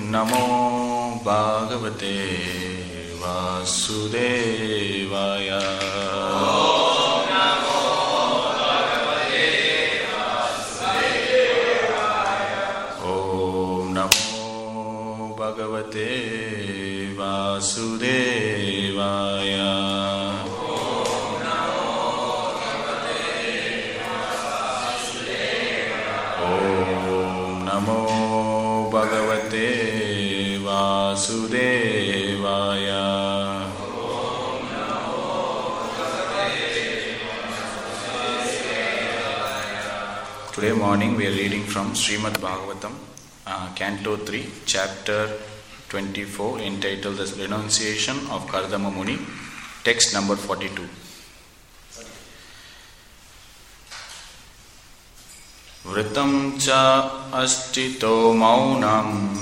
Namo Bhagavate Vasudevaya. Om Namo Bhagavate Vasudevaya. Om Namo Bhagavate Vasudevaya. Om Namo Bhagavate Vasudevaya. Today morning we are reading from Srimad Bhagavatam, Canto 3, Chapter 24, entitled The Renunciation of Kardama Muni, text number 42. Vritam cha astito maunam.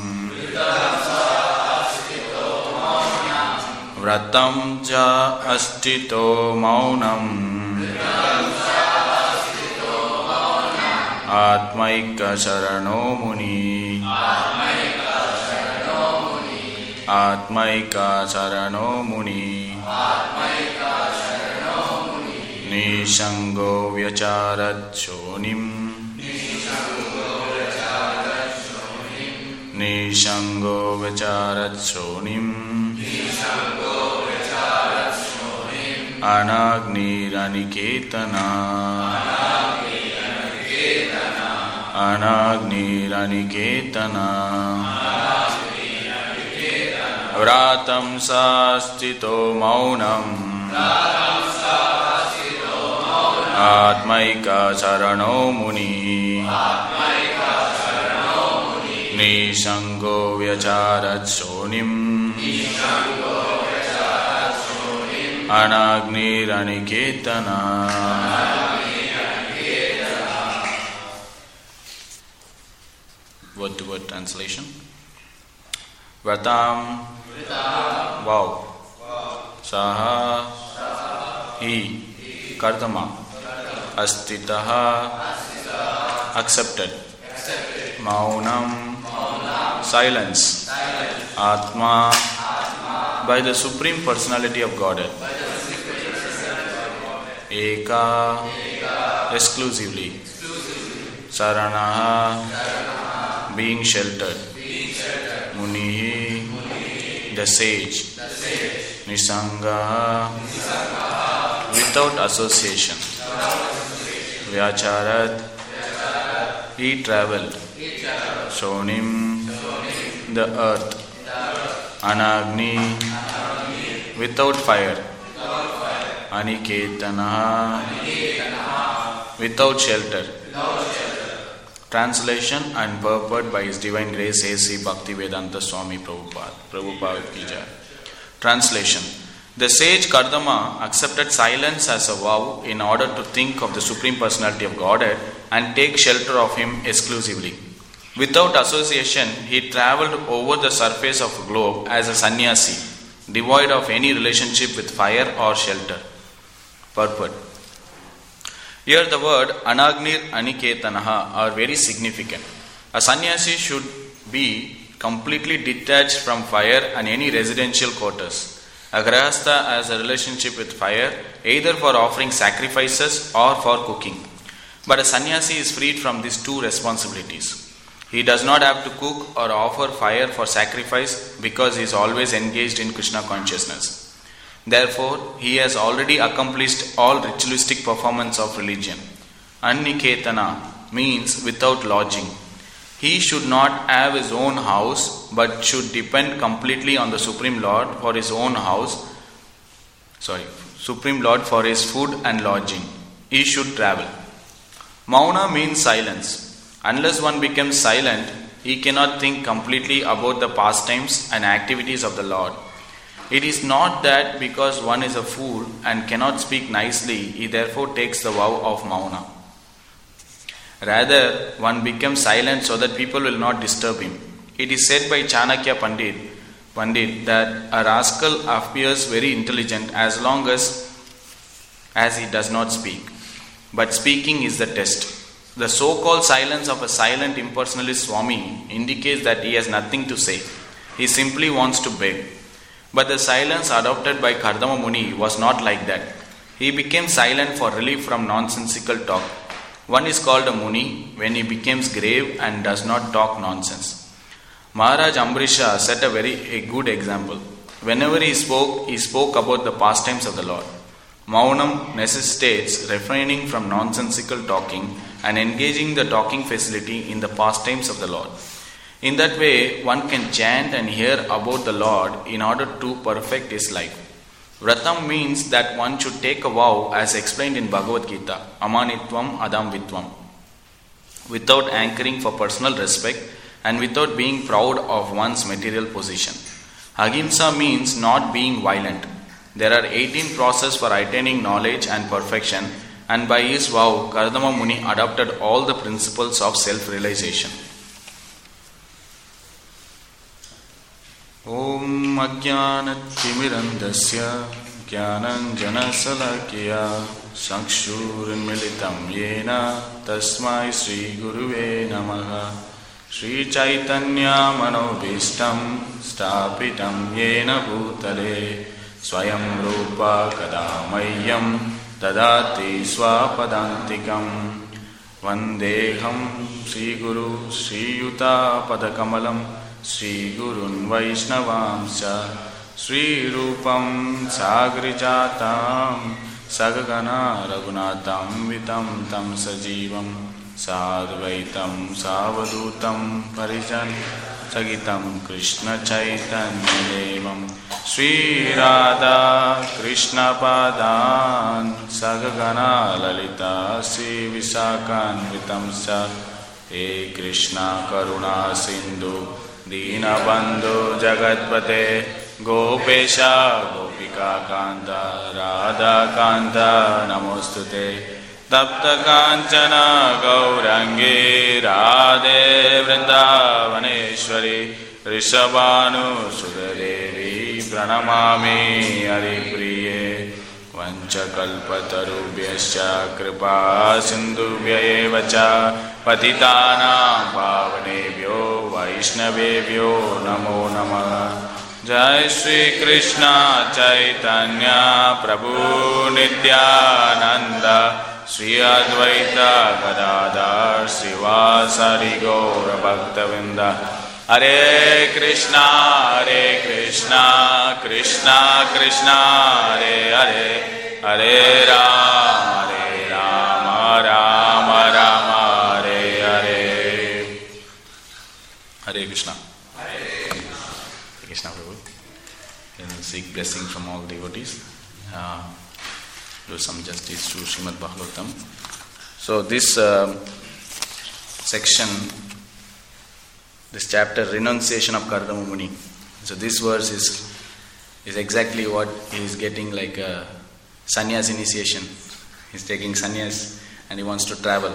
Vratam cha astito maunam. Atmaika Sharano Muni. Atmaika Sharano Muni. Nishango Vyacharat Shonim. Nishango Vyacharat Shonim. Anagni Raniketana. Anagni Raniketana. Vratam sastito maunam. Atmaika Sarano Muni. Nishango Vyacharat Shonim. Anagni Raniketana. Word to word translation. Vratam, wow, Saha, he, Kardama, Astitaha, accepted, Maunam, silence, Atma, by the Supreme Personality of Godhead, Eka, exclusively, Saranaha, being sheltered, Munihi, the sage, Nisanga, without association, Vyacharat, he travelled, Shonim, the earth, Anagni, without fire, Aniketana, without shelter. Translation and purport by His Divine Grace A.C. Bhaktivedanta Swami Prabhupada Ki Jai. Translation. The sage Kardama accepted silence as a vow in order to think of the Supreme Personality of Godhead and take shelter of Him exclusively. Without association, he travelled over the surface of a globe as a sannyasi, devoid of any relationship with fire or shelter. Purport. Here the word Anagnir Aniketanaha are very significant. A sannyasi should be completely detached from fire and any residential quarters. A grahastha has a relationship with fire either for offering sacrifices or for cooking. But a sannyasi is freed from these two responsibilities. He does not have to cook or offer fire for sacrifice because he is always engaged in Krishna consciousness. Therefore, he has already accomplished all ritualistic performance of religion. Anniketana means without lodging. He should not have his own house but should depend completely on the Supreme Lord for his own house. Supreme Lord for his food and lodging. He should travel. Mauna means silence. Unless one becomes silent, he cannot think completely about the pastimes and activities of the Lord. It is not that because one is a fool and cannot speak nicely, he therefore takes the vow of Mauna. Rather, one becomes silent so that people will not disturb him. It is said by Chanakya Pandit that a rascal appears very intelligent as long as he does not speak. But speaking is the test. The so-called silence of a silent impersonalist Swami indicates that he has nothing to say. He simply wants to beg. But the silence adopted by Kardama Muni was not like that. He became silent for relief from nonsensical talk. One is called a Muni when he becomes grave and does not talk nonsense. Maharaj Ambrisha set a good example. Whenever he spoke about the pastimes of the Lord. Maunam necessitates refraining from nonsensical talking and engaging the talking facility in the pastimes of the Lord. In that way, one can chant and hear about the Lord in order to perfect his life. Vratam means that one should take a vow as explained in Bhagavad Gita, Amanitvam Adamvitvam, without anchoring for personal respect and without being proud of one's material position. Ahimsa means not being violent. There are 18 processes for attaining knowledge and perfection, and by his vow, Kardama Muni adopted all the principles of self-realization. Om Ajnanatimirandasya Jnananjanasalakya Sakshurinmilitam Yena Tasmai Sri Guruve Namaha Sri Chaitanya Manobhistam Stapitam Yena Bhutale Swayam Rupa Kadamayyam Dadati Swapadantikam Vandeham Sri Guru Sri Yuta Padakamalam Sri Gurun Vaishnavamsya Sri Rupam Sagrijatam Sagagana Raghunatam Vitam Tam Sajivam Sadvaitam Savadutam Parijan Sagitam Krishna Chaitanya Devam Sri Radha Krishna Padan Sagagana Lalita Sri Visakan Vitamsa He Krishna Karuna Sindhu Deenabandhu Jagatpate Gopesha Gopika Kanta Radha Kanta Namostute Tapta Kanchana Gaurangi Radhe Vrindavaneshwari Rishabhanu Sudadevi Pranamami Haripriye Vanchakalpatarubhyascha Kripa Sindhubhyayevacha Patitanam Pavanebhyo Vaishnavebhyo Namo Namah. Jai Shri Krishna Chaitanya Prabhu Nityananda Sri Advaita Gadadhar Srivasari Gaura Bhaktavinda Hare Krishna Krishna Krishna Hare Hare Hare Rama Rama Rama Hare Hare. Hare Krishna. Krishna Prabhu. And seek blessing from all devotees. Do some justice to Srimad Bhagavatam. So this section, this chapter, renunciation of Kardama Muni. So this verse is exactly what he is getting, like a sannyas initiation. He's taking sannyas and he wants to travel.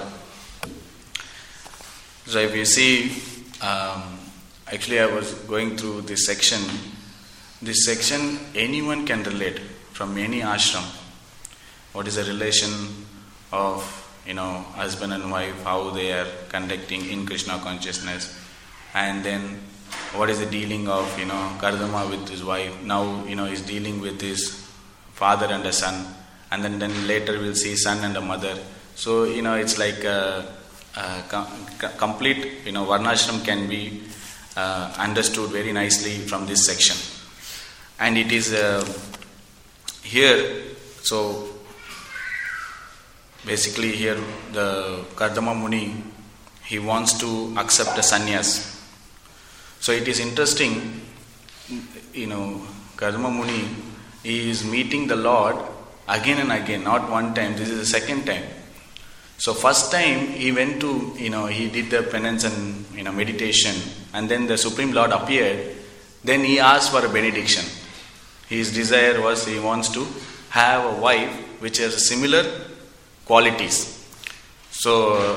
So if you see, actually I was going through this section. This section anyone can relate from any ashram. What is the relation of husband and wife, how they are conducting in Krishna consciousness, and then what is the dealing of Kardama with his wife. Now he's dealing with his father and a son, and then later we'll see son and a mother. So it's like a complete varnashram can be understood very nicely from this section. And it is here, so basically here the Kardama Muni, he wants to accept the sannyas. So it is interesting, Kardama Muni, he is meeting the Lord again and again, not one time, this is the second time. So first time he went to, he did the penance and meditation, and then the Supreme Lord appeared. Then he asked for a benediction. His desire was he wants to have a wife which has similar qualities. So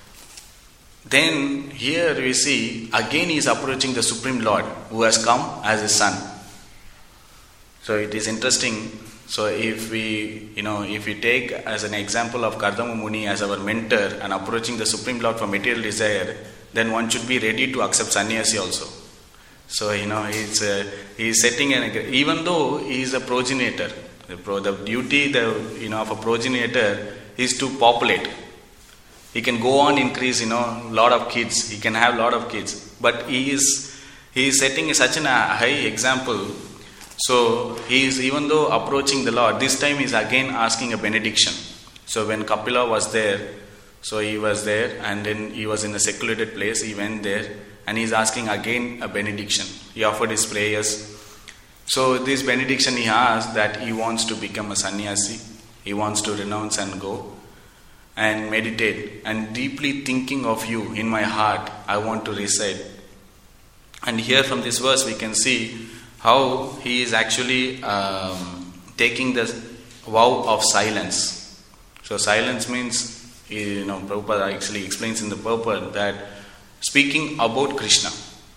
then here we see again he is approaching the Supreme Lord who has come as his son. So it is interesting. So if we take as an example of Kardama Muni as our mentor and approaching the Supreme Lord for material desire, then one should be ready to accept sannyasi also. So he's setting even though he is a progenitor, the duty of a progenitor is to populate. He can go on increase lot of kids. He can have lot of kids, but he is setting such a high example. So he is, even though approaching the Lord, this time he is again asking a benediction. So when Kapila was there, so he was there, and then he was in a secluded place. He went there, and he is asking again a benediction. He offered his prayers. So this benediction he asked that he wants to become a sannyasi. He wants to renounce and go and meditate, and deeply thinking of you in my heart, I want to reside. And here from this verse we can see how he is actually taking the vow of silence. So silence means, Prabhupada actually explains in the purport that speaking about Krishna.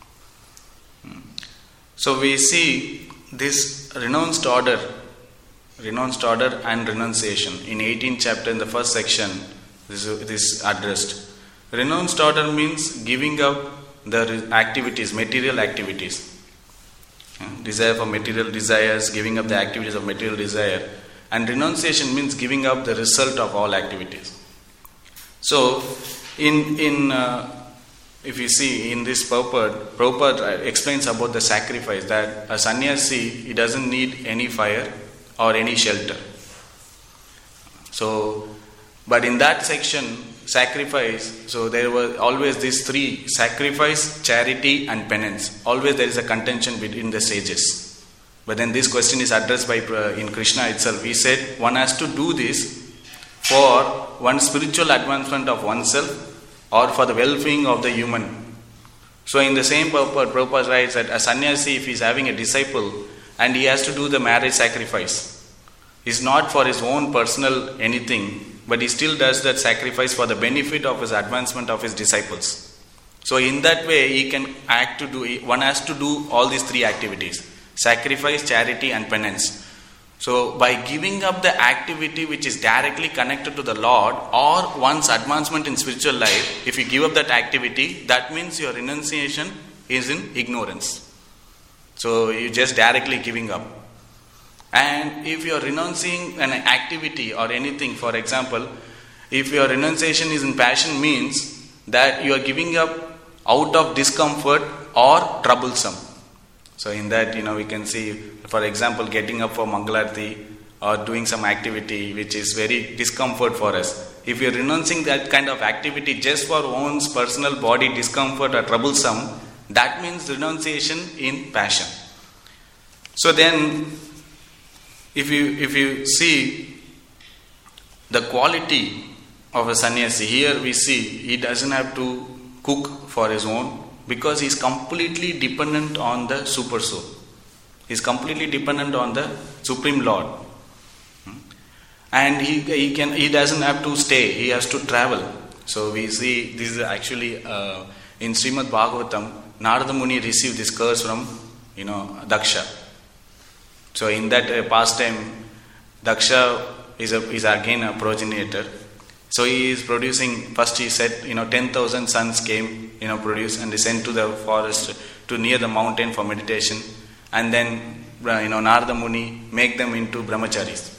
So we see this renounced order and renunciation. In 18th chapter, in the first section, this is addressed. Renounced order means giving up the activities, material activities. Desire for material desires, giving up the activities of material desire. And renunciation means giving up the result of all activities. So, if you see in this purport, Prabhupada explains about the sacrifice, that a sannyasi, he doesn't need any fire or any shelter. So, but in that section, sacrifice, so there were always these three: sacrifice, charity and penance. Always there is a contention between the sages. But then this question is addressed by in Krishna itself. He said one has to do this for one spiritual advancement of oneself or for the well-being of the human. So in the same purport, Prabhupada writes that a sannyasi, if he is having a disciple and he has to do the marriage sacrifice, is not for his own personal anything, but he still does that sacrifice for the benefit of his advancement of his disciples. So in that way, he can one has to do all these three activities: sacrifice, charity and penance. So by giving up the activity which is directly connected to the Lord or one's advancement in spiritual life, if you give up that activity, that means your renunciation is in ignorance. So you're just directly giving up. And if you are renouncing an activity or anything, for example, if your renunciation is in passion, means that you are giving up out of discomfort or troublesome. So in that, we can see, for example, getting up for Mangalarti or doing some activity which is very discomfort for us. If you are renouncing that kind of activity just for one's personal body discomfort or troublesome, that means renunciation in passion. So then, if you see the quality of a sannyasi, here we see he doesn't have to cook for his own, because he is completely dependent on the super soul. He is completely dependent on the Supreme Lord. And he doesn't have to stay, he has to travel. So we see this is actually in Srimad Bhagavatam, Narada Muni received this curse from Daksha. So in that pastime, Daksha is again a progenitor. So he is producing, first he said, 10,000 sons came, produced, and they sent to the forest, to near the mountain for meditation. And then, Narada Muni make them into brahmacharis.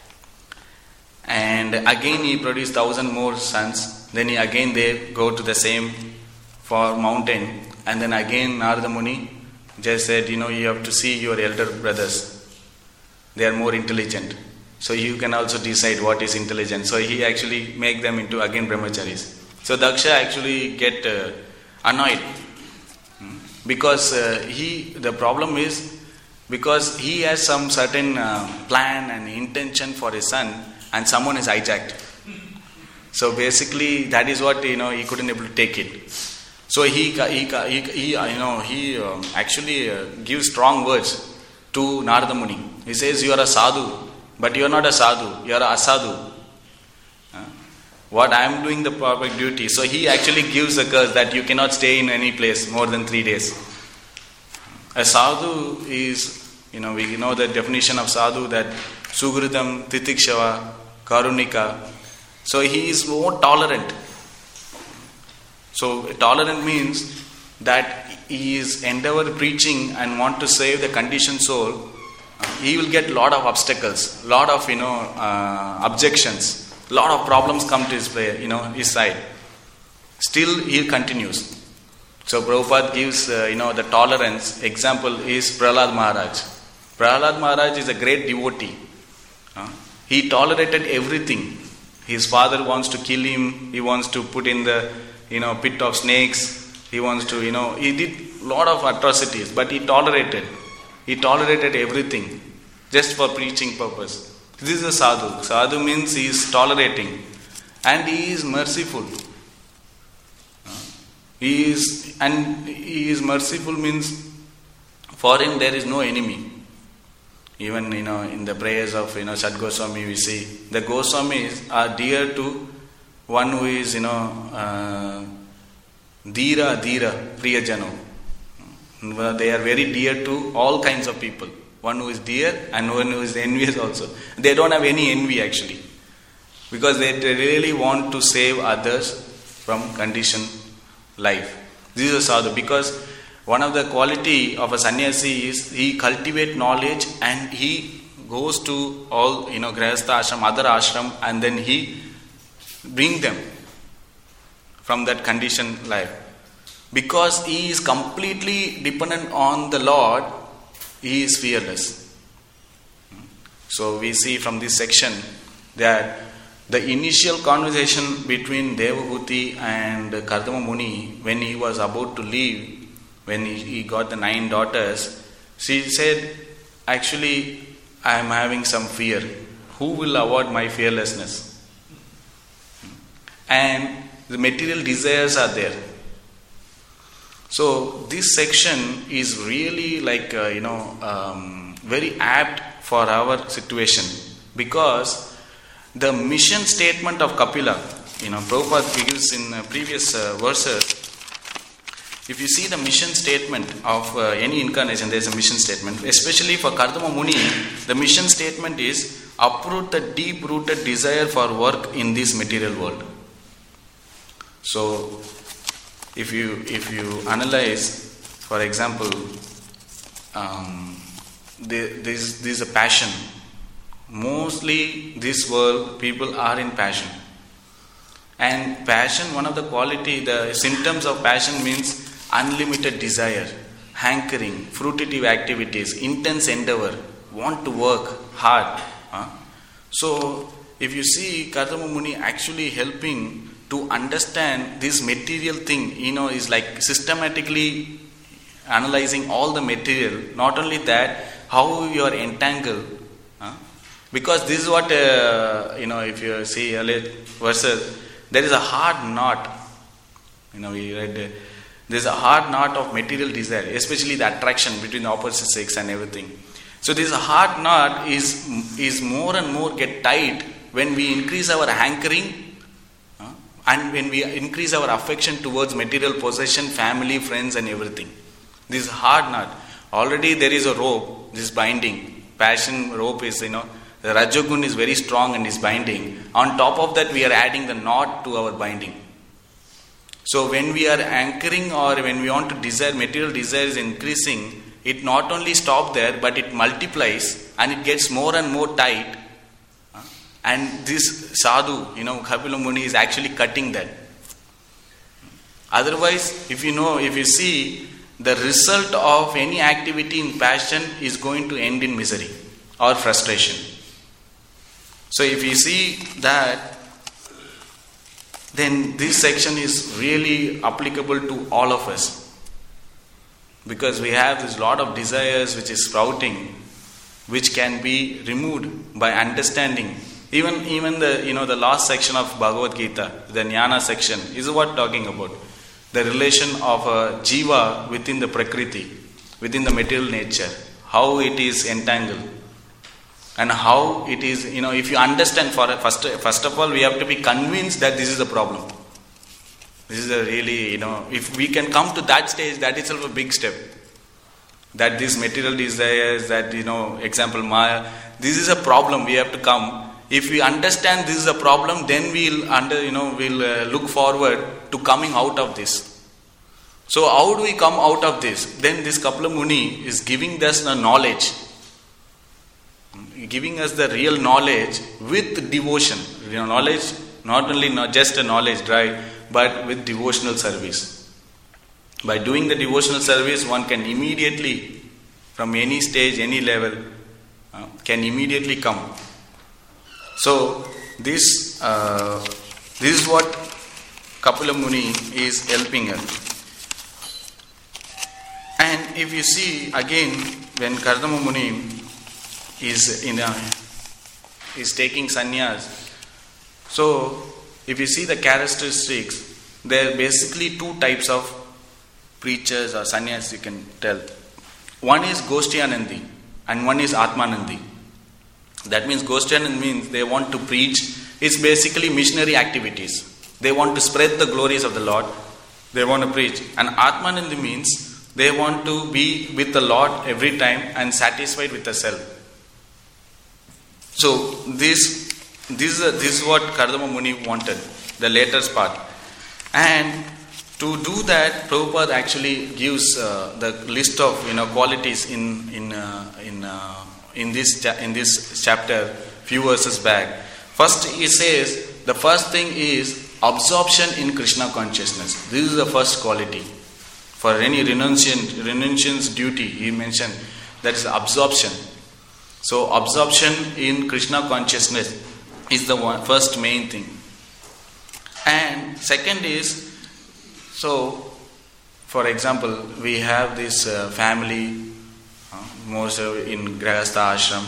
And again he produced 1,000 more sons. Then they go to the same for mountain. And then again Narada Muni just said, you have to see your elder brothers. They are more intelligent. So you can also decide what is intelligent. So he actually make them into again brahmacharis. So Daksha actually get annoyed. Because the problem is, because he has some certain plan and intention for his son, and someone is hijacked. So basically that is what he couldn't able to take it. So he actually gives strong words to Narada Muni. He says, you are a sadhu, but you are not a sadhu, you are a asadhu. What I am doing the perfect duty. So he actually gives a curse that you cannot stay in any place more than 3 days. A sadhu is, we know the definition of sadhu, that Sugridam, Titikshava, Karunika. So he is more tolerant. So tolerant means that he is endeavor preaching and want to save the conditioned soul. He will get lot of obstacles, lot of objections, lot of problems come to his side. Still he continues. So Prabhupada gives the tolerance. Example is Prahlad Maharaj. Prahlad Maharaj is a great devotee. He tolerated everything. His father wants to kill him. He wants to put in the pit of snakes. He wants to he did lot of atrocities, but he tolerated. He tolerated everything just for preaching purpose. This is a sadhu. Sadhu means he is tolerating and he is merciful. He is merciful means for him there is no enemy. Even in the prayers of Sad Goswami we see the Goswamis are dear to one who is Dhira Priyajano. They are very dear to all kinds of people. One who is dear and one who is envious also. They don't have any envy actually, because they really want to save others from conditioned life. This is a sadhu, because one of the quality of a sannyasi is he cultivate knowledge and he goes to all grihastha ashram, other ashram, and then he bring them from that conditioned life. Because he is completely dependent on the Lord, he is fearless. So we see from this section that the initial conversation between Devahuti and Kardama Muni, when he was about to leave, when he got the 9 daughters, she said, actually I am having some fear. Who will award my fearlessness? And the material desires are there. So this section is really very apt for our situation, because the mission statement of Kapila, Prabhupada gives in previous verses. If you see the mission statement of any incarnation, there is a mission statement. Especially for Kardama Muni, the mission statement is uproot the deep-rooted desire for work in this material world. So if you analyze, for example, there is a passion. Mostly this world people are in passion. And passion, one of the quality, the symptoms of passion means unlimited desire, hankering, fruitive activities, intense endeavor, want to work hard. So if you see Kardama Muni actually helping to understand this material thing, is like systematically analyzing all the material. Not only that, how you are entangled. Because this is what, if you see earlier verses, there is a hard knot. We read, there is a hard knot of material desire, especially the attraction between the opposite sex and everything. So this hard knot is more and more get tight when we increase our hankering and when we increase our affection towards material possession, family, friends and everything. This hard knot. Already there is a rope, this binding. Passion rope is, the Rajagun is very strong and is binding. On top of that we are adding the knot to our binding. So when we are anchoring or when we want to desire, material desire is increasing, it not only stops there but it multiplies and it gets more and more tight. And this sadhu, Kapila Muni is actually cutting that. Otherwise, if you see, the result of any activity in passion is going to end in misery or frustration. So if you see that, then this section is really applicable to all of us. Because we have this lot of desires which is sprouting, which can be removed by understanding. Even the last section of Bhagavad Gita, the Jnana section, is what talking about. The relation of a jiva within the prakriti, within the material nature, how it is entangled. And how it is, if you understand, first of all, we have to be convinced that this is the problem. This is a really, if we can come to that stage, that itself a big step. that this material desires, that example Maya, this is a problem. We have to come. If we understand this is a problem, then we'll look forward to coming out of this. So how do we come out of this? Then this Kapila Muni is giving us the knowledge, giving us the real knowledge with devotion. Knowledge, not just a knowledge drive, but with devotional service. By doing the devotional service, one can immediately, from any stage, any level, can immediately come. So this is what Kapila Muni is helping us. And if you see again, when Kardama Muni is taking sannyas, so if you see the characteristics, there are basically two types of preachers or sannyas you can tell. One is Goshthianandi and one is Atmanandi. That means Goshthianandi means they want to preach. It's basically missionary activities. They want to spread the glories of the Lord. They want to preach. And Atmanandi means they want to be with the Lord every time and satisfied with the self. So this is what Kardama Muni wanted, the later part. And to do that, Prabhupada actually gives the list of qualities in this chapter, few verses back. First, he says the first thing is absorption in Krishna consciousness. This is the first quality. For any renunciant's duty, he mentioned that is absorption. So absorption in Krishna consciousness is the first main thing. And second is, so for example, we have this family, more so in Grihastha ashram.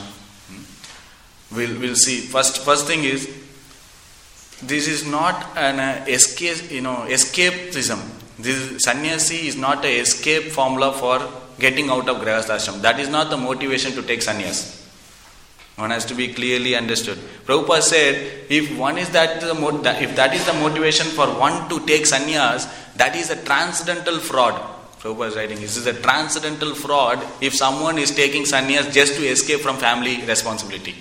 We'll see. First thing is, this is not an escapism. This sannyasi is not an escape formula for getting out of Grihastha ashram. That is not the motivation to take sannyas. One has to be clearly understood. Prabhupada said, if that is the motivation for one to take sannyas, that is a transcendental fraud. Prabhupada is writing, this is a transcendental fraud if someone is taking sannyas just to escape from family responsibility.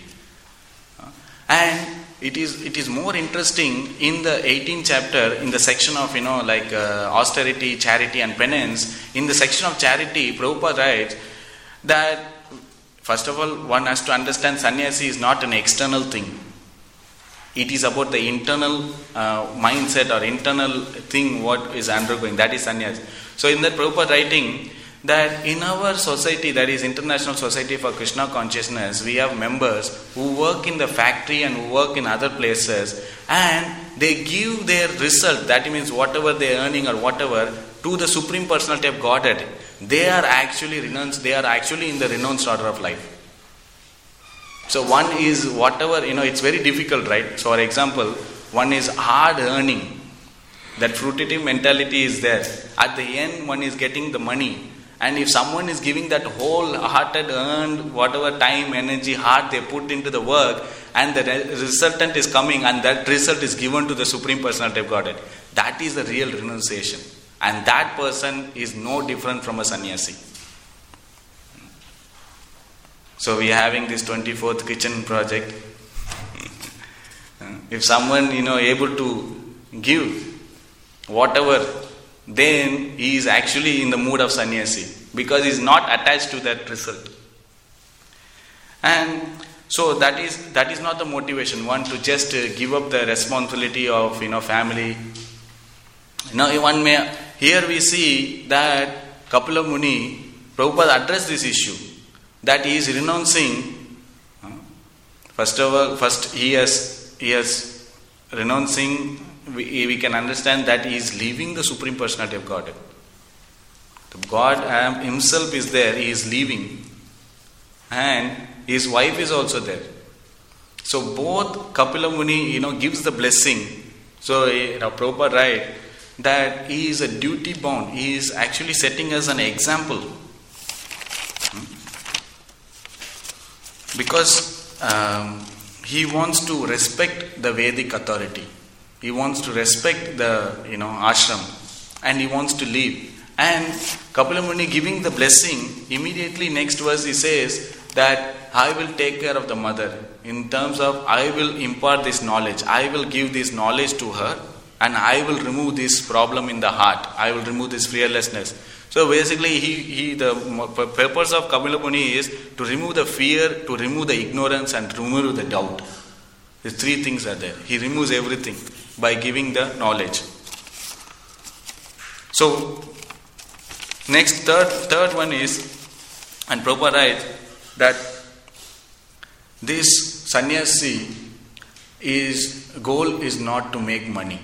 And it is more interesting in the 18th chapter, in the section of austerity, charity and penance. In the section of charity, Prabhupada writes that first of all, one has to understand sannyasi is not an external thing. It is about the internal mindset or internal thing what is undergoing. That is sannyasi. So in that Prabhupada writing that in our society, that is International Society for Krishna Consciousness, we have members who work in the factory and who work in other places, and they give their result, that means whatever they are earning or whatever, to the Supreme Personality of Godhead. They are actually renounced, they are actually in the renounced order of life. So one is whatever, it's very difficult, right? So for example, one is hard earning. That fruitive mentality is there. At the end, one is getting the money. And if someone is giving that whole-hearted, earned, whatever time, energy, heart they put into the work, and the resultant is coming, and that result is given to the Supreme Personality of Godhead, that is the real renunciation. And that person is no different from a sannyasi. So we are having this 24th kitchen project. If someone, able to give whatever, then he is actually in the mood of sannyasi, because he is not attached to that result. And so that is not the motivation, one to just give up the responsibility of family. Here we see that Kapila Muni, Prabhupada addressed this issue, that he is renouncing. First he has renouncing. We can understand that he is leaving the Supreme Personality of Godhead. God himself is there, he is leaving, and his wife is also there. So both Kapila Muni, gives the blessing. So Prabhupada writes that he is a duty bound. He is actually setting us an example. Because he wants to respect the Vedic authority. He wants to respect the ashram, and he wants to live. And Kapila Muni giving the blessing, immediately next verse he says that I will take care of the mother. In terms of I will impart this knowledge. I will give this knowledge to her and I will remove this problem in the heart. I will remove this fearlessness. So basically the purpose of Kapila Muni is to remove the fear, to remove the ignorance and to remove the doubt. These three things are there. He removes everything by giving the knowledge. So next third one is, and Prabhupada writes that this sannyasi goal is not to make money.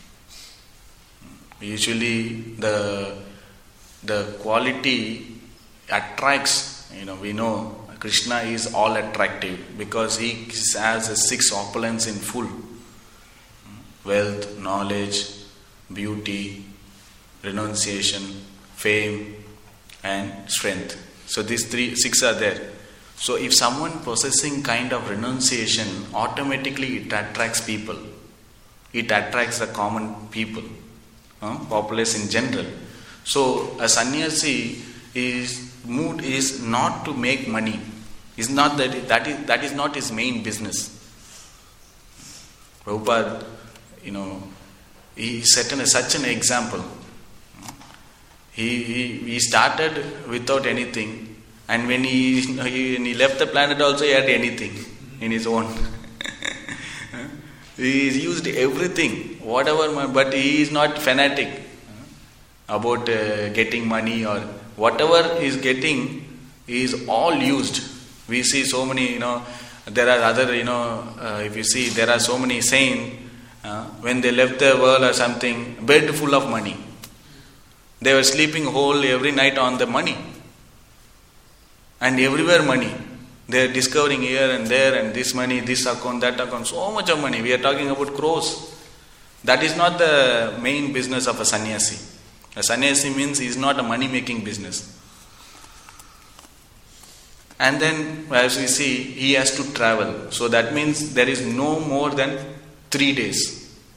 Usually the quality attracts, we know Krishna is all attractive because he has the 6 opulence in full. Wealth, knowledge, beauty, renunciation, fame and strength. So these 6 are there. So if someone possessing kind of renunciation, automatically it attracts people. It attracts the common people, populace in general. So a sannyasi mood is not to make money. Is not that is not his main business. Prabhupada, he set such an example. He started without anything, and when he left the planet also he had anything in his own. He used everything, whatever, but he is not fanatic about getting money or whatever he is getting is all used. We see so many, there are other, if you see, there are so many saints, when they left the world or something, bed full of money. They were sleeping whole every night on the money. And everywhere money. They are discovering here and there and this money, this account, that account, so much of money. We are talking about crores. That is not the main business of a sannyasi. A sannyasi means he is not a money making business. And then as we see, he has to travel. So that means there is no more than 3 days.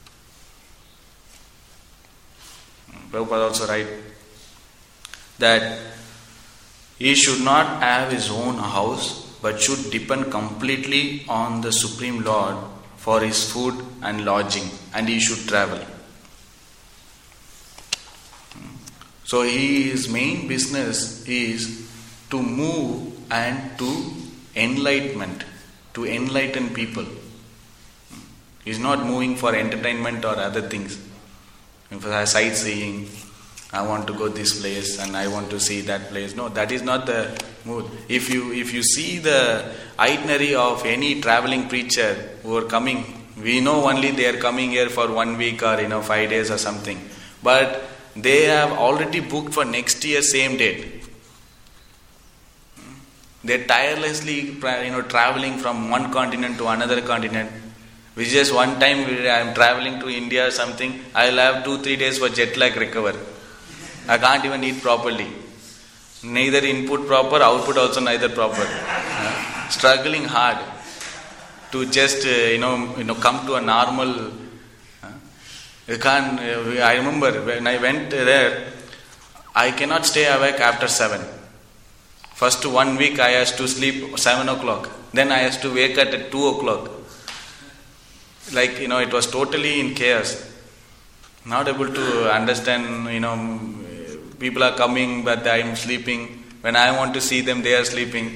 Prabhupada also writes that he should not have his own house, but should depend completely on the Supreme Lord for his food and lodging, and he should travel. So his main business is to move and to enlightenment, to enlighten people. He is not moving for entertainment or other things. For sightseeing, I want to go this place and I want to see that place. No, that is not the mood. If you see the itinerary of any traveling preacher who are coming, we know only they are coming here for 1 week or 5 days or something. But they have already booked for next year same date. They are tirelessly traveling from one continent to another continent. Which just one time I am traveling to India or something, I will have 2-3 days for jet lag recover. I can't even eat properly. Neither input proper, output also neither proper. Struggling hard to just come to a normal. I remember when I went there, I cannot stay awake after 7. First 1 week I has to sleep 7 o'clock. Then I has to wake up at 2 o'clock. It was totally in chaos. Not able to understand, people are coming but I am sleeping. When I want to see them, they are sleeping.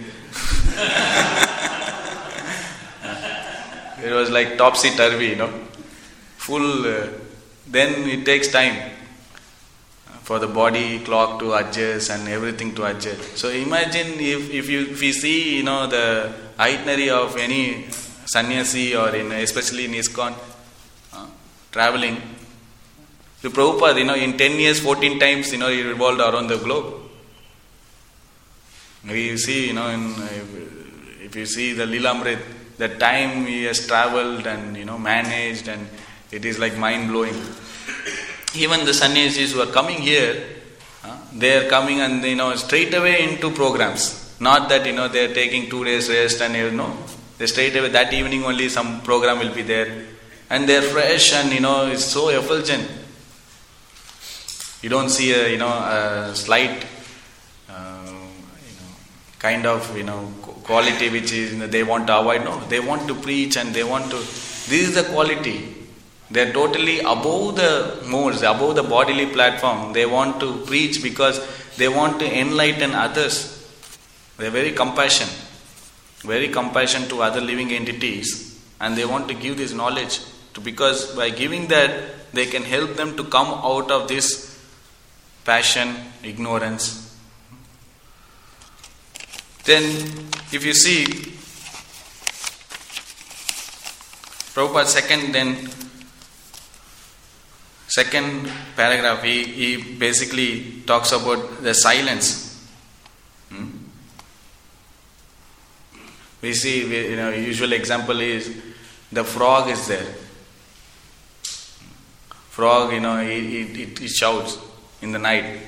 It was like topsy-turvy, Full, then it takes time for the body clock to adjust and everything to adjust. So imagine if you see, the itinerary of any sannyasi or especially in ISKCON traveling. So Prabhupada, in 10 years, 14 times, he revolved around the globe. We see, if you see the Lilamrit, the time he has traveled and, managed, and it is like mind-blowing. Even the sannyasis who are coming here, they are coming and, straight away into programs. Not that, they are taking 2 days rest and, they straight away, that evening only some program will be there. And they are fresh and, it's so effulgent. You don't see a slight kind of quality which is they want to avoid. No, they want to preach and they want to. This is the quality. They are totally above the modes, above the bodily platform. They want to preach because they want to enlighten others. They are very compassion to other living entities, and they want to give this knowledge because by giving that they can help them to come out of this passion, ignorance. Then if you see Prabhupada's second paragraph, he basically talks about the silence. We see, usual example is the frog is there. Frog, it shouts in the night.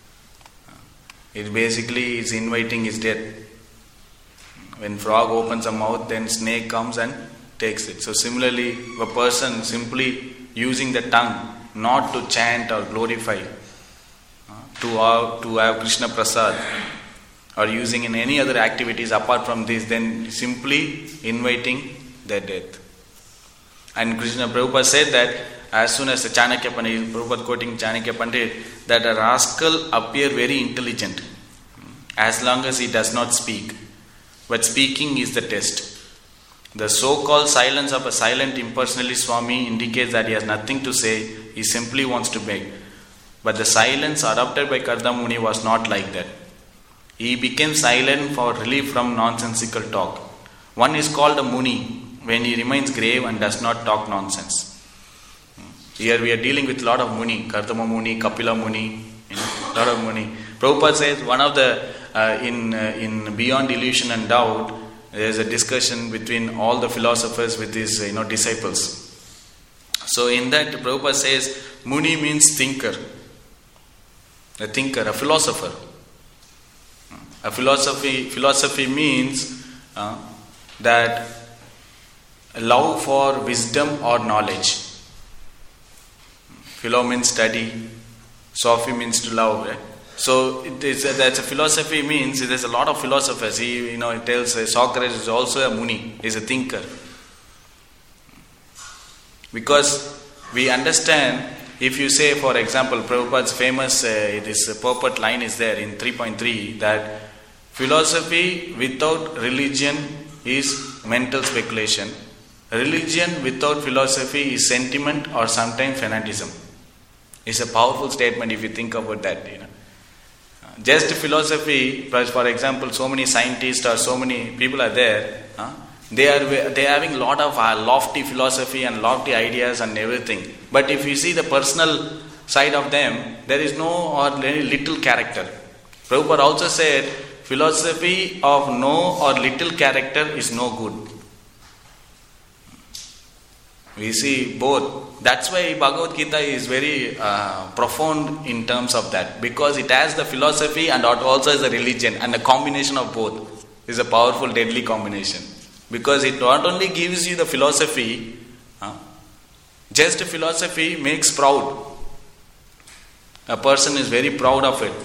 It basically is inviting his death. When frog opens a mouth, then snake comes and takes it. So similarly, a person simply using the tongue not to chant or glorify, to have Krishna Prasad, or using in any other activities apart from this, then simply inviting their death. And Krishna Prabhupada said that as soon as the Chanakya Pandit, Prabhupada quoting Chanakya Pandit, that a rascal appear very intelligent as long as he does not speak. But speaking is the test. The so-called silence of a silent impersonalist Swami indicates that he has nothing to say, he simply wants to beg. But the silence adopted by Kardama Muni was not like that. He became silent for relief from nonsensical talk. One is called a Muni when he remains grave and does not talk nonsense. Here we are dealing with a lot of Muni, Kardama Muni, Kapila Muni, lot of Muni. Prabhupada says one of the in Beyond Illusion and Doubt, there is a discussion between all the philosophers with his disciples. So in that Prabhupada says Muni means thinker, a thinker, a philosopher. A philosophy means that love for wisdom or knowledge. Philo means study, Sophy means to love. Right? So that's a philosophy means there's a lot of philosophers. He tells Socrates is also a Muni, is a thinker. Because we understand, if you say, for example, Prabhupada's famous this purport line is there in 3.3 that philosophy without religion is mental speculation. Religion without philosophy is sentiment or sometimes fanaticism. It's a powerful statement if you think about that. Just philosophy, for example, so many scientists or so many people are there. They are having a lot of lofty philosophy and lofty ideas and everything. But if you see the personal side of them, there is no or very little character. Prabhupada also said, philosophy of no or little character is no good. We see both. That's why Bhagavad Gita is very profound in terms of that. Because it has the philosophy and also has the religion. And the combination of both is a powerful, deadly combination. Because it not only gives you the philosophy, just philosophy makes proud. A person is very proud of it.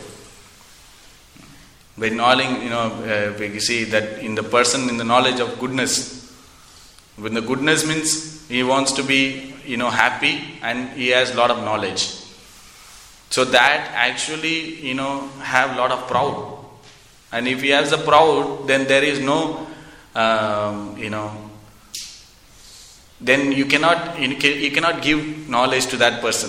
By knowing, we see that in the person, in the knowledge of goodness. When the goodness means he wants to be, happy and he has a lot of knowledge. So that actually, have a lot of proud. And if he has the proud, then there is no, then you cannot give knowledge to that person.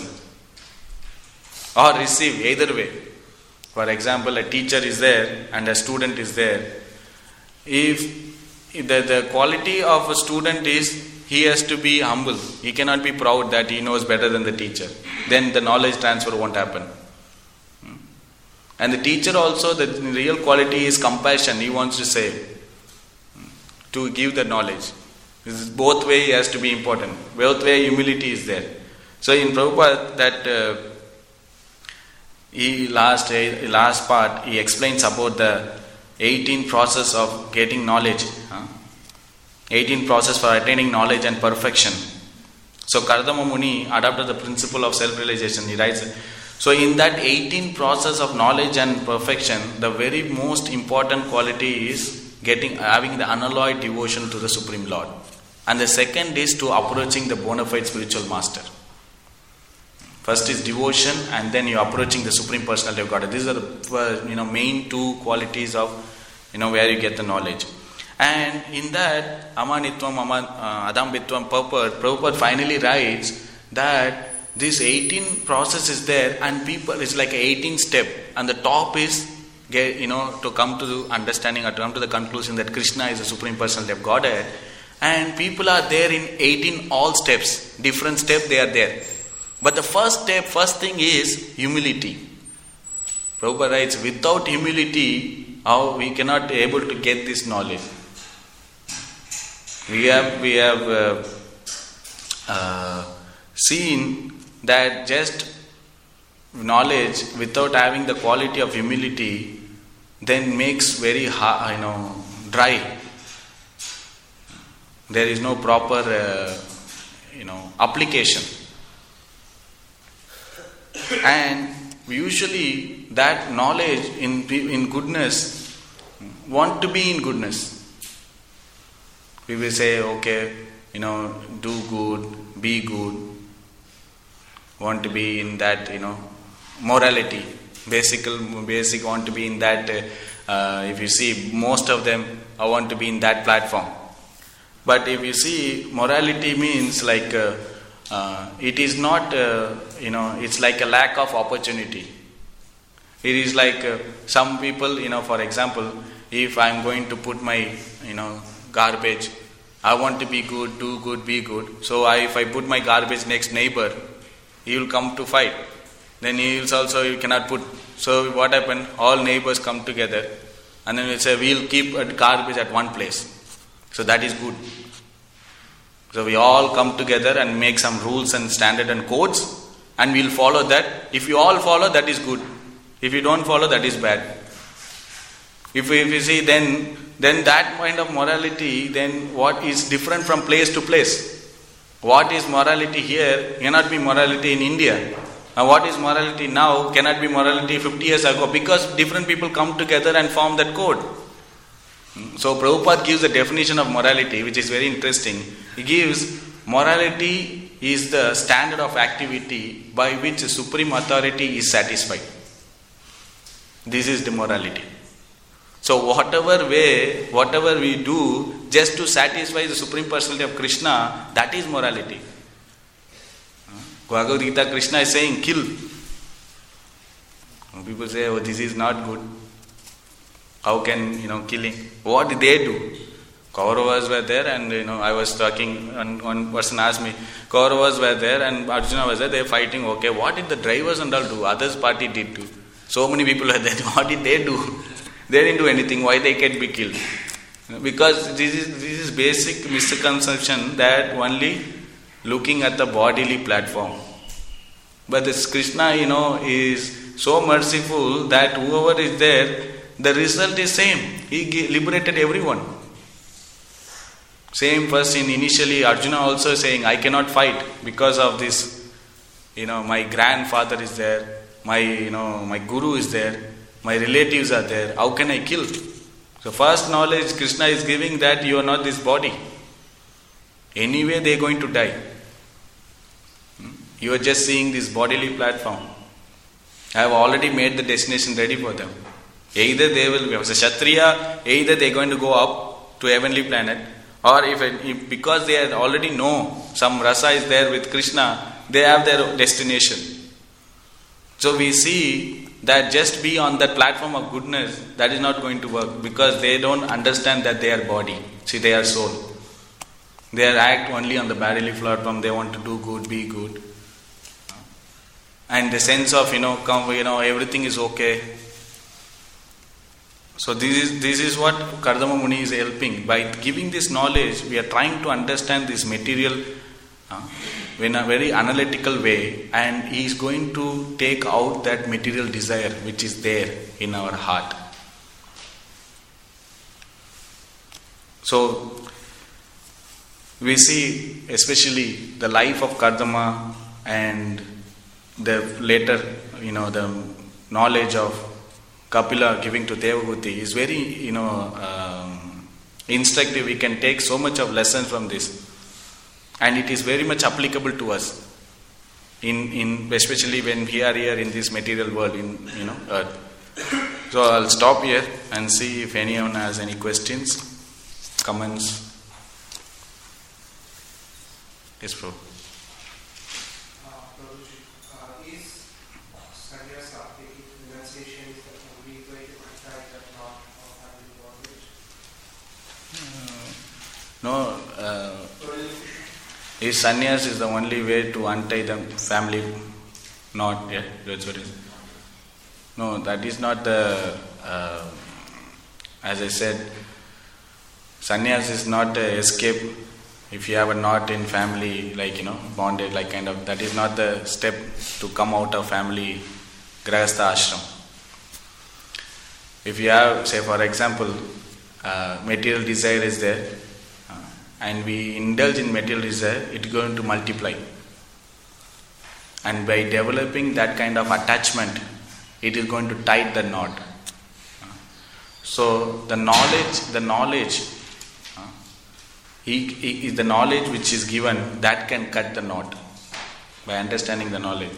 Or receive, either way. For example, a teacher is there and a student is there. If the quality of a student is he has to be humble. He cannot be proud that he knows better than the teacher. Then the knowledge transfer won't happen. And the teacher also, the real quality is compassion. He wants to say, to give the knowledge. This is both way has to be important. Both way humility is there. So in Prabhupada, that last part, he explains about the 18 process of getting knowledge. 18 process for attaining knowledge and perfection. So Kardama Muni adopted the principle of self-realization. He writes, So in that 18 process of knowledge and perfection, the very most important quality is having the unalloyed devotion to the Supreme Lord. And the second is to approaching the bona fide spiritual master. First is devotion, and then you're approaching the Supreme Personality of Godhead. These are the main two qualities of where you get the knowledge. And in that Amanitvam, Adambitvam Prabhupada finally writes that this 18 process is there, and people, it's like 18 step, and the top is to come to the understanding or to come to the conclusion that Krishna is the Supreme Personality of Godhead. And people are there in 18 all steps, different steps they are there. But the first thing is humility. Prabhupada writes, without humility, how we cannot be able to get this knowledge. We have seen that just knowledge without having the quality of humility then makes very dry. There is no proper application. And usually that knowledge in goodness want to be in goodness. We will say, okay, do good, be good. Want to be in that, morality. Basic want to be in that. If you see, most of them want to be in that platform. But if you see, morality means like it is not, it's like a lack of opportunity. It is like some people, for example, if I am going to put my, garbage, I want to be good, do good, be good. So if I put my garbage next neighbor, he will come to fight. Then he will also, you cannot put. So what happened? All neighbors come together, and then we say we will keep garbage at one place. So that is good. So we all come together and make some rules and standard and codes, and we will follow that. If you all follow, that is good. If you don't follow, that is bad. If you see, then that kind of morality, then what is different from place to place? What is morality here cannot be morality in India. And what is morality now cannot be morality 50 years ago, because different people come together and form that code. So Prabhupada gives a definition of morality which is very interesting. He gives morality is the standard of activity by which the supreme authority is satisfied. This is the morality. So whatever we do just to satisfy the Supreme Personality of Krishna, that is morality. Bhagavad Gita, Krishna is saying, kill. People say, oh, this is not good. How can, killing? What did they do? Kauravas were there, and I was talking, and one person asked me, Kauravas were there and Arjuna was there, they were fighting, okay, what did the drivers and all do? Others party did too. So many people were there, what did they do? They didn't do anything, why they can be killed? Because this is basic misconception that only looking at the bodily platform. But this Krishna, is so merciful that whoever is there, the result is same. He liberated everyone. Same first initially Arjuna also saying, I cannot fight because of this. My grandfather is there, my guru is there, my relatives are there. How can I kill? So first knowledge Krishna is giving that you are not this body. Anyway they are going to die. You are just seeing this bodily platform. I have already made the destination ready for them. Either they will be as a Kshatriya, either they are going to go up to heavenly planet, or if because they already know some rasa is there with Krishna, they have their destination. So we see that just be on that platform of goodness, that is not going to work, because they don't understand that they are body. See, they are soul. They are act only on the bodily platform. They want to do good, be good, and the sense of everything is okay. So this is what Kardama Muni is helping. By giving this knowledge, we are trying to understand this material in a very analytical way, and he is going to take out that material desire which is there in our heart. So we see especially the life of Kardama and the later the knowledge of Kapila giving to Devahuti is very, instructive. We can take so much of lessons from this. And it is very much applicable to us. Especially when we are here in this material world, earth. So I'll stop here and see if anyone has any questions, comments. Yes, bro. Is sannyasa, taking renunciation, is the only way to untie that knot of having bondage? No, is sannyas is the only way to untie the family knot. Yeah, that's what it is. No, that is not the. As I said, sannyas is not a escape. If you have a knot in family, bonded, that is not the step to come out of family, grahastha ashram. If you have, say for example, material desire is there, and we indulge in material desire, it is going to multiply. And by developing that kind of attachment, it is going to tie the knot. So the knowledge, the knowledge which is given, that can cut the knot by understanding the knowledge.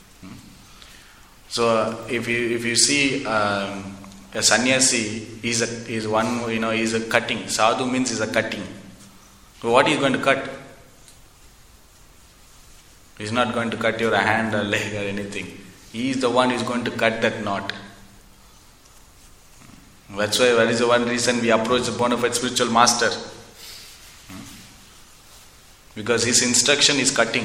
So if you see a sannyasi is one, is a cutting. Sadhu means is a cutting. So what is going to cut? He is not going to cut your hand or leg or anything. He is the one who is going to cut that knot. That is the one reason we approach the bona fide spiritual master. Because his instruction is cutting.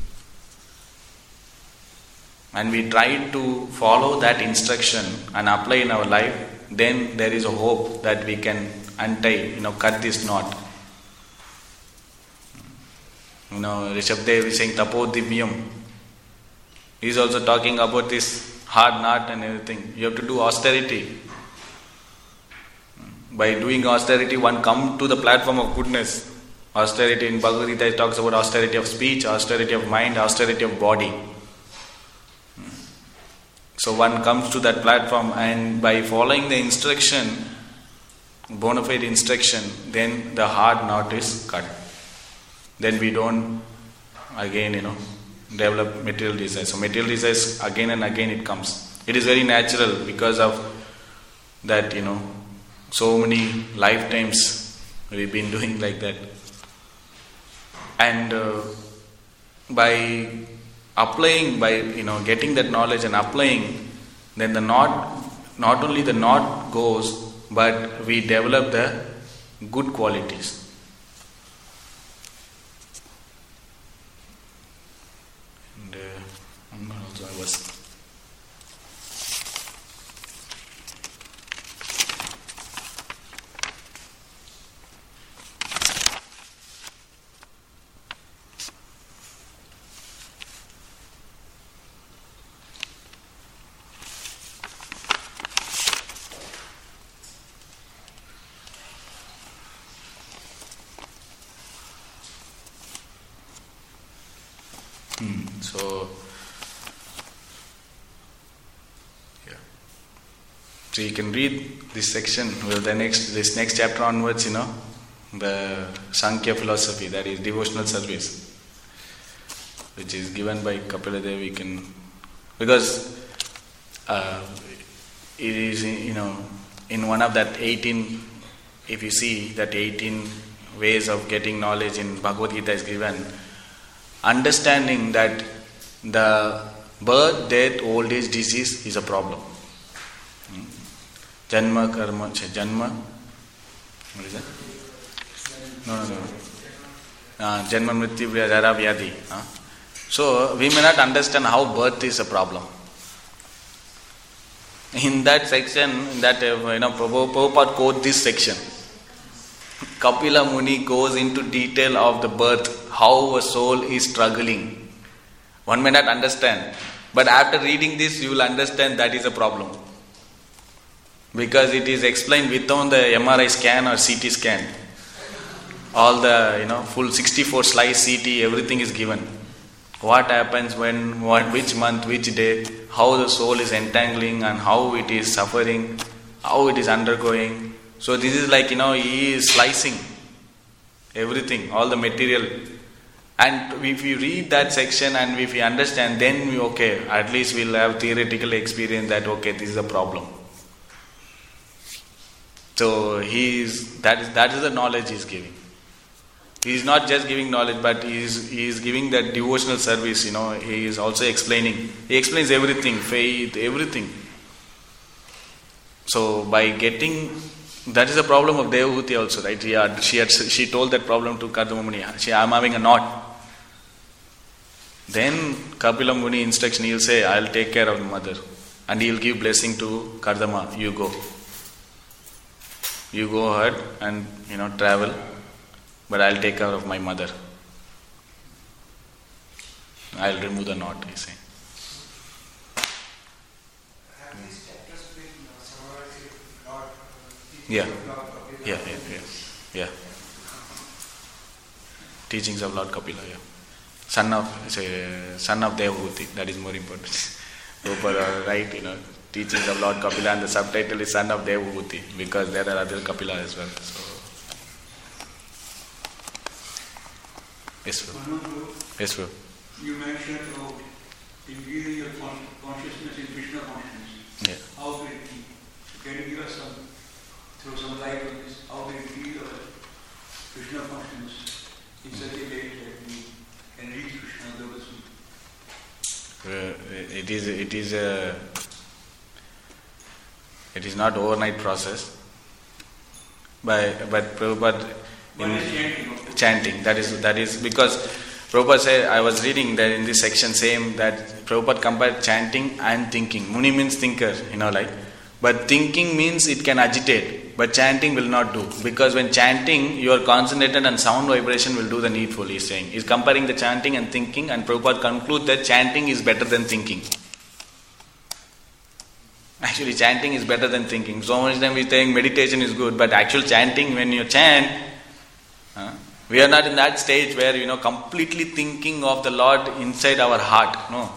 And we try to follow that instruction and apply in our life, then there is a hope that we can untie, cut this knot. Rishabdev is saying Tapo Divyam. He is also talking about this hard knot and everything. You have to do austerity. By doing austerity, one comes to the platform of goodness. Austerity in Bhagavad Gita, it talks about austerity of speech, austerity of mind, austerity of body. So one comes to that platform, and by following the instruction, bona fide instruction, then the hard knot is cut. Then we don't again, develop material desire. So material desires again and again it comes. It is very natural because of that, so many lifetimes we've been doing like that. And by applying, by getting that knowledge and applying, then not only the knot goes, but we develop the good qualities. And also I was. So you can read this section with this next chapter onwards, the Sankhya philosophy, that is devotional service, which is given by Kapila Dev. Because it is, in one of that 18, if you see that 18 ways of getting knowledge in Bhagavad Gita is given, understanding that the birth, death, old age, disease is a problem. Janma, karma, janma, what is that? No. Janma, mrityu, jara, vyadhi. So, we may not understand how birth is a problem. In that section, Prabhupada quote this section. Kapila Muni goes into detail of the birth, how a soul is struggling. One may not understand, but after reading this, you will understand that is a problem. Because it is explained without the MRI scan or CT scan. All the, full 64 slice CT, everything is given. what happens when, which month, which day, how the soul is entangling and how it is suffering, how it is undergoing. So this is like, he is slicing everything, all the material. And if we read that section and if we understand, then at least we'll have theoretical experience that, this is a problem. So that is the knowledge he is giving. He is not just giving knowledge, but he is giving that devotional service. He is also explaining. He explains everything, faith, everything. So by getting, that is the problem of Devahuti also, right? She told that problem to Kardama Muni. I am having a knot. Then Kapila Muni instruction, he will say, I will take care of the mother. And he will give blessing to Kardama, you go. You go ahead and travel, but I will take care of my mother. I will remove the knot, he said. Have these chapters been summarized with Lord? Yeah. Teachings of Lord Kapila, son of Devahuti, that is more important. Prabhupada, right, teachings of Lord Kapila, and the subtitle is Son of Devahuti, because there are other Kapila as well. So, yes, sir. You mentioned about increasing your consciousness in Krishna consciousness. Yeah. How to increase? Can you give us throw some light on this? How to increase our Krishna consciousness in such a way that we can reach Krishna levels? It is not overnight process, but Prabhupada chanting. That is because Prabhupada said, I was reading that in this section same that Prabhupada compared chanting and thinking. Muni means thinker, but thinking means it can agitate, but chanting will not do, because when chanting you are concentrated and sound vibration will do the needful. He is saying, he is comparing the chanting and thinking, and Prabhupada concludes that chanting is better than thinking. Actually, chanting is better than thinking. So much time we think meditation is good, but actual chanting, when you chant, we are not in that stage where completely thinking of the Lord inside our heart. No.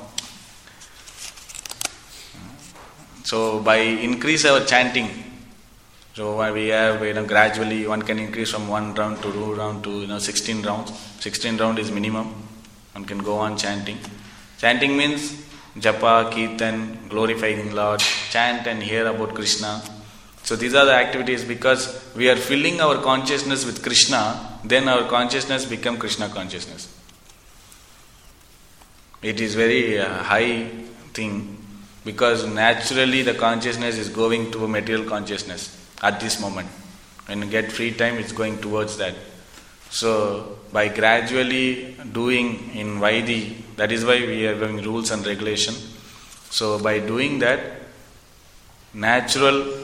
So by increase our chanting, so we have gradually one can increase from 1 round to 2 round to 16 rounds. 16 round is minimum. One can go on chanting. Chanting means japa, kirtan, glorifying Lord, chant and hear about Krishna. So these are the activities, because we are filling our consciousness with Krishna, then our consciousness becomes Krishna consciousness. It is very high thing, because naturally the consciousness is going to a material consciousness at this moment. When you get free time, it's going towards that. So by gradually doing in Vaidhi, that is why we are having rules and regulation. So by doing that, naturally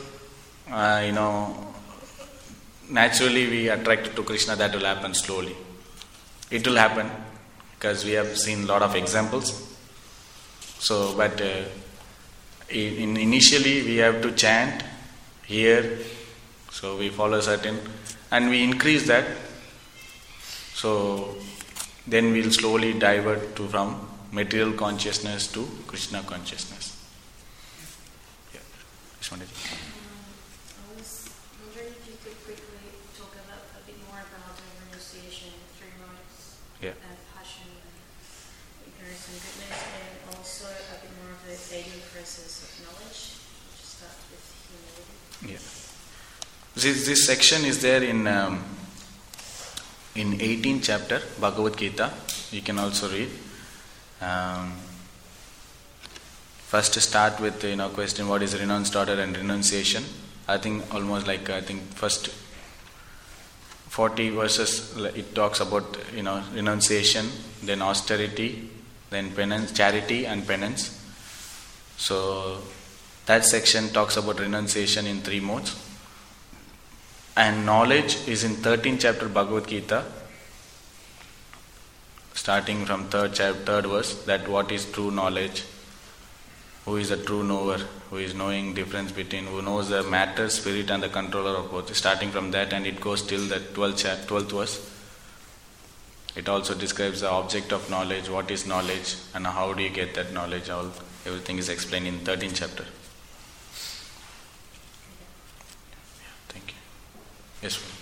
we attract to Krishna. That will happen slowly. It will happen because we have seen a lot of examples. So, but initially we have to chant, hear. So we follow certain, and we increase that. So then we'll slowly divert from material consciousness to Krishna consciousness. Yeah. I was wondering if you could quickly talk a bit more about renunciation, 3 modes, and passion, and ignorance and goodness, and also a bit more of the daily process of knowledge, which starts with humility. Yeah. This section is there in 18th chapter, Bhagavad Gita. You can also read. First start with question, what is renounced order and renunciation. I think almost first 40 verses it talks about renunciation, then austerity, then penance, charity and penance. So that section talks about renunciation in 3 modes. And knowledge is in 13th chapter Bhagavad Gita, starting from 3rd verse, that what is true knowledge, who is a true knower, who is knowing difference between, who knows the matter, spirit and the controller of both. Starting from that, and it goes till the 12th verse. It also describes the object of knowledge, what is knowledge, and how do you get that knowledge. Everything is explained in 13th chapter. Thank you. Yes, sir.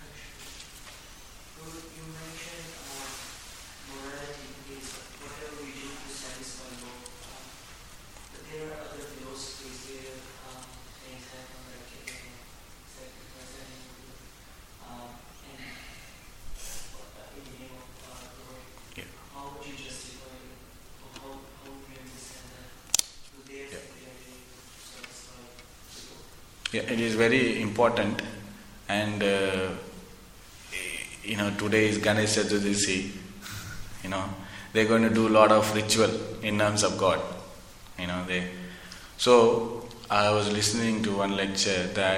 You mentioned morality is whatever we do to satisfy God. But there are other philosophies where things happen like sacrifice animals and in the name of God. Yeah. How would you justify it? Or how would you understand that? Do they think they are able to satisfy people? Yeah, it is very important, and today is Ganesh Chaturthi. They're going to do a lot of ritual in terms of God. So I was listening to one lecture that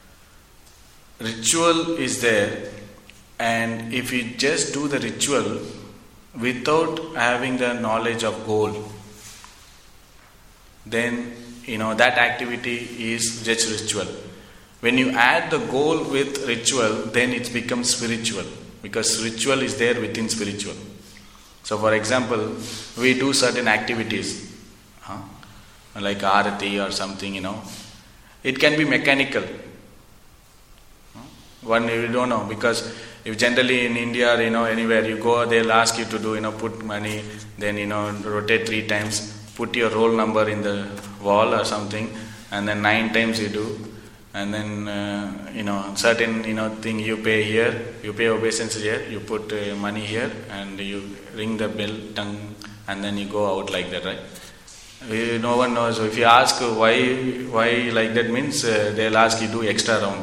ritual is there, and if you just do the ritual without having the knowledge of goal, then that activity is just ritual. When you add the goal with ritual, then it becomes spiritual, because ritual is there within spiritual. So for example, we do certain activities, like arati or something, it can be mechanical. One, you don't know, because if generally in India or anywhere you go, they'll ask you to do, put money, then rotate 3 times, put your roll number in the wall or something, and then 9 times you do, and then certain thing you pay here, you pay obeisance here, you put money here, and you ring the bell, tongue, and then you go out like that, right? No one knows. If you ask why like that, means they'll ask you do extra round.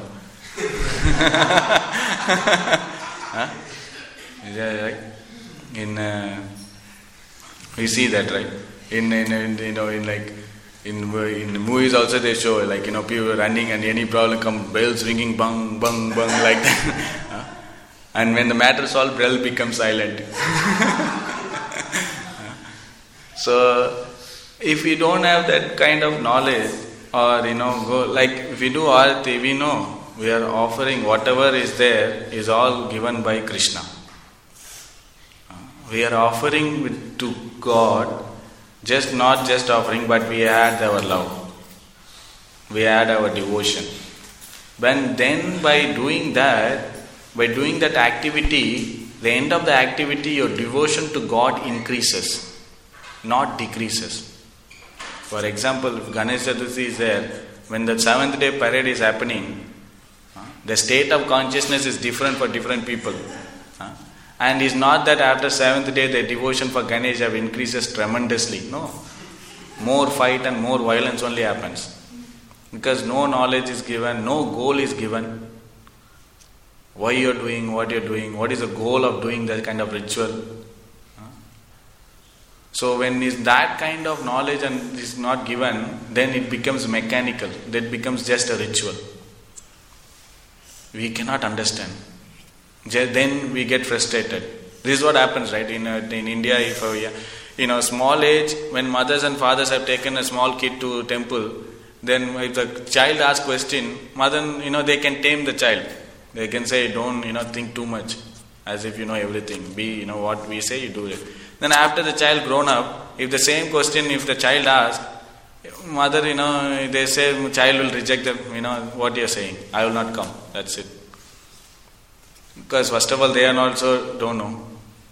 Huh? Is that right? We see that, right? In movies also they show people running and any problem come, bells ringing, bang bang bang like that. And when the matter solved, bell becomes silent. So if we don't have that kind of knowledge, or go like if we do arati, we know we are offering whatever is there is all given by Krishna. We are offering to God, not just offering, but we add our love, we add our devotion. Then by doing that activity, the end of the activity, your devotion to God increases, not decreases. For example, if Ganesh Chaturthi is there, when the 7th day parade is happening, the state of consciousness is different for different people. And it's not that after 7th day the devotion for Ganesha increases tremendously. No. More fight and more violence only happens. Because no knowledge is given, no goal is given. Why you are doing, what you are doing, what is the goal of doing that kind of ritual. So when is that kind of knowledge and is not given, then it becomes mechanical. That becomes just a ritual. We cannot understand. Then we get frustrated. This is what happens, right? In India, if small age, when mothers and fathers have taken a small kid to temple, then if the child asks question, mother, they can tame the child. They can say, don't, think too much, as if you know everything. Be, what we say, you do it. Then after the child grown up, if the same question, if the child asks, mother, they say, child will reject them, what you are saying. I will not come. That's it. Because first of all, they are also don't know.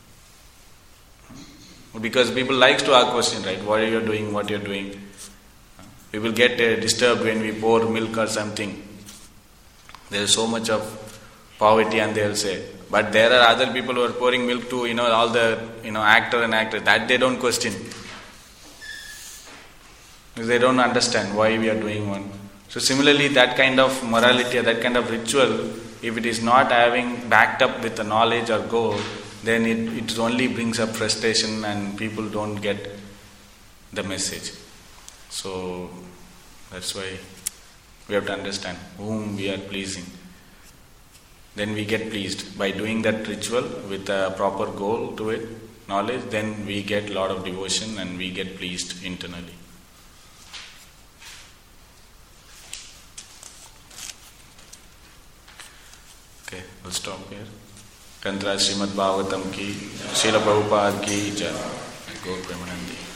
Because people likes to ask question, right? What are you doing? What you are doing? People get disturbed when we pour milk or something. There is so much of poverty, and they will say. But there are other people who are pouring milk to all the actor and actress. That they don't question. Because they don't understand why we are doing one. So similarly, that kind of morality, that kind of ritual, if it is not having backed up with the knowledge or goal, then it only brings up frustration and people don't get the message. So that's why we have to understand whom we are pleasing. Then we get pleased. By doing that ritual with a proper goal to it, knowledge, then we get a lot of devotion and we get pleased internally. Okay, we'll stop here. ग्रंथराज Shrimad Bhagavatam की, श्रील प्रभुपाद की जय। गौर प्रेमानंदी।